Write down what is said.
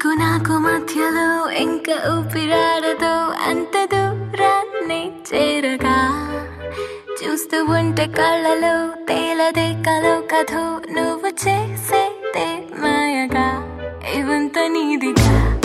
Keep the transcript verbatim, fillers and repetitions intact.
నీకు నాకు మధ్యలో ఇంకా ఊపిరాడదో అంత దూరాన్ని చేరగా చూస్తూ ఉంటే కళ్ళలో తేలదే కలో కథో నువ్వు చేసేదే మాయగా ఇవంత నీదిగా